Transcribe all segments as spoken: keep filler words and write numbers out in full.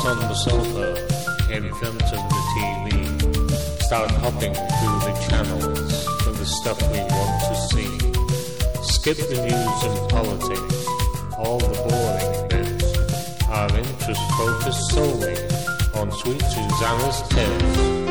on the sofa in front of the T V, start hopping through the channels for the stuff we want to see. Skip the news and politics, all the boring bits. Our interest focused solely on Sweet Susanna's tits.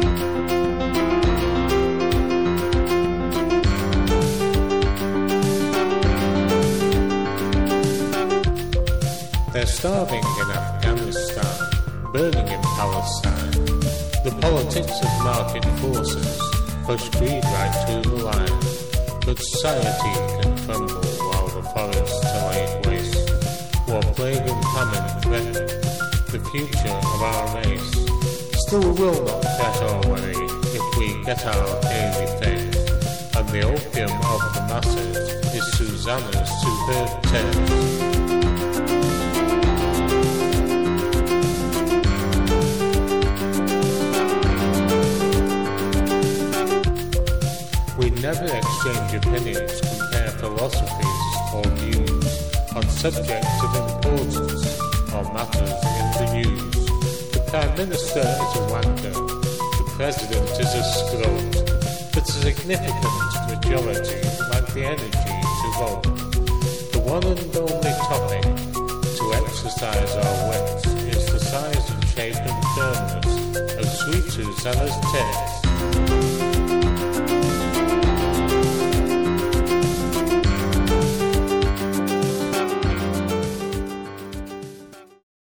They're starving in Afghanistan, burning in Palestine. The politics of market forces push greed right to the line. But society can crumble while the forests are laid waste. War, plague and famine threaten the future of our race. Still we will not fret or worry if we get our daily fix. And the opium of the masses is Susanna's superb tits. We never exchange opinions, compare philosophies or views on subjects of importance or matters in the news. The Prime Minister is a wanker, the President is a scrote, but a significant majority lack the energy to vote. The one and only topic to exercise our wits is the size and shape and firmness of Sweet Susanna's tits.